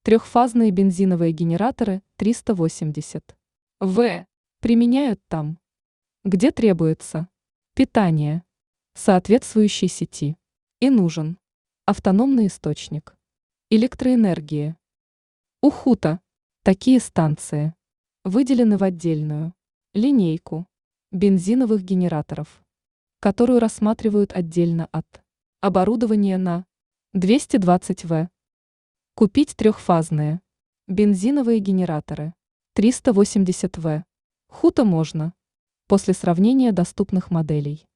Трехфазные бензиновые генераторы 380 В применяют там, где требуется питание соответствующей сети и нужен автономный источник электроэнергии. У ХУТа такие станции выделены в отдельную линейку бензиновых генераторов, которую рассматривают отдельно от оборудования на 220 В. Купить трехфазные бензиновые генераторы 380 В ХУТа можно после сравнения доступных моделей.